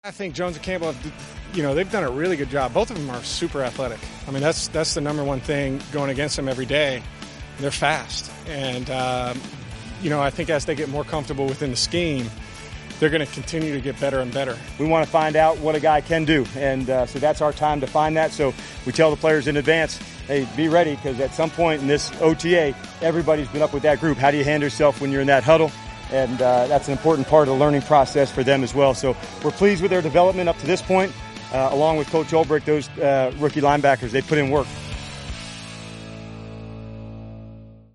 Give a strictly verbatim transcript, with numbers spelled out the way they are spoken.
I think Jones and Campbell, you know, they've done a really good job. Both of them are super athletic. I mean, that's that's the number one thing going against them every day. They're fast. And, um, you know, I think as they get more comfortable within the scheme, they're going to continue to get better and better. We want to find out what a guy can do, and uh, so that's our time to find that. So we tell the players in advance, hey, be ready, because at some point in this O T A, everybody's been up with that group. How do you handle yourself when you're in that huddle? And uh, that's an important part of the learning process for them as well. So we're pleased with their development up to this point. Uh, along with Coach Ulbrich, those uh, rookie linebackers, they put in work.